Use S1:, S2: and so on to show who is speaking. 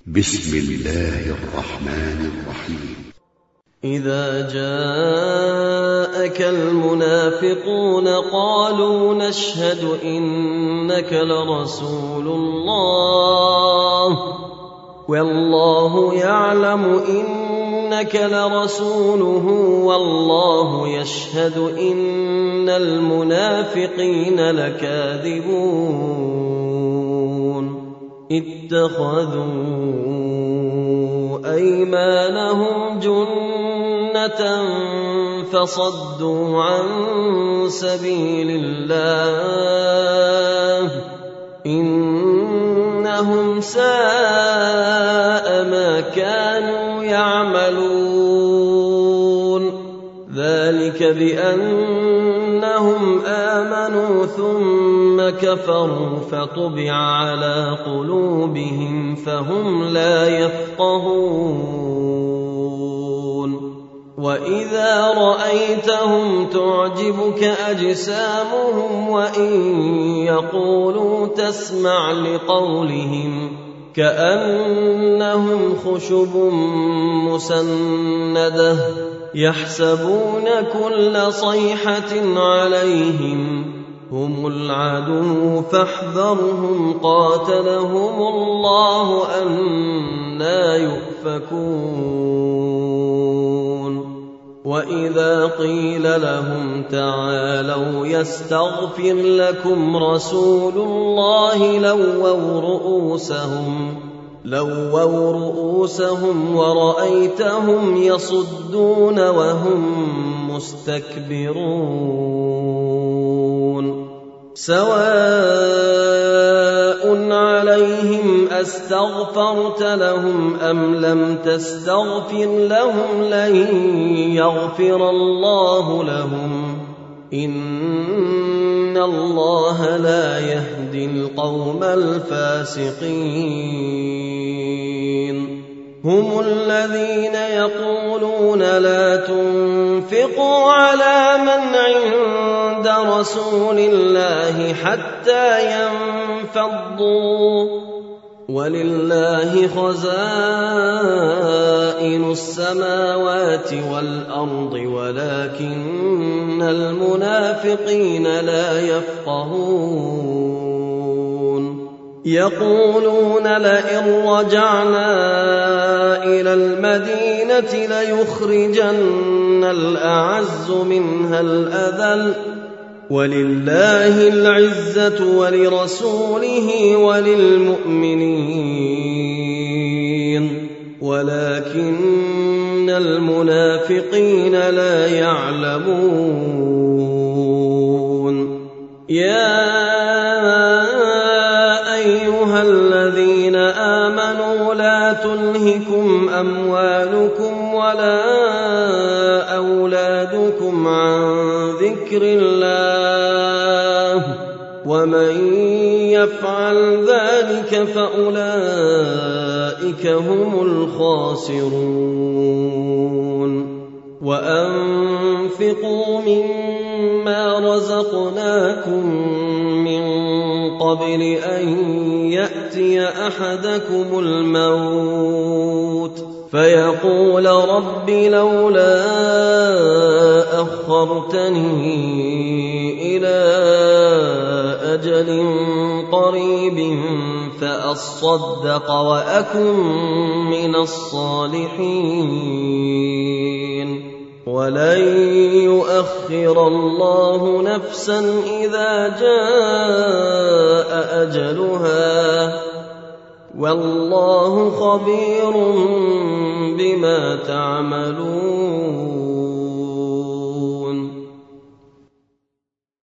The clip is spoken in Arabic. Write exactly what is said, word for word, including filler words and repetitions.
S1: بسم الله الرحمن الرحيم.
S2: إذا جاءك المنافقون قالوا نشهد إنك لرسول الله والله يعلم إنك لرسوله والله يشهد إن المنافقين لكاذبون اتخذوا أيمانهم جنة فصدوا عن سبيل الله إنهم ساء ما كانوا يعملون ذلك بأنهم آمنوا ثم كفروا فطبع على قلوبهم فهم لا يفقهون وإذا رأيتهم تعجبك أجسامهم وإن يقولوا تسمع لقولهم كأنهم خشب مسندة يحسبون كل صيحة عليهم هم العدو فاحذرهم قاتلهم الله أنى يؤفكون وإذا قيل لهم تعالوا يستغفر لكم رسول الله لووا رؤوسهم لووا رؤوسهم ورأيتهم يصدون وهم مستكبرون سواء عليهم أستغفرت لهم أم لم تستغفر لهم لن يغفر الله لهم إن الله لا يهدي القوم الفاسقين هم الذين يقولون لا تنفقوا على من عند رسول الله حتى ينفضوا ولله خزائن السماوات والأرض ولكن المنافقين لا يفقهون يقولون لئن رجعنا إلى المدينة ليخرجن الأعز منها الأذل ولله العزة ولرسوله وللمؤمنين ولكن المنافقين لا يعلمون يا أيها الذين آمنوا لا تلهكم أموالكم ولا أولادكم عن ذكر الله ومن يفعل ذلك فأولئك هم الخاسرون وأنفقوا مما رزقناكم من قبل أن يأتي أحدكم الموت فيقول رب لولا أخرتني إلى أجل قريب فأصدق وأكن من الصالحين ولن يؤخر الله نفسا إذا جاء أجلها والله خبير بما تعملون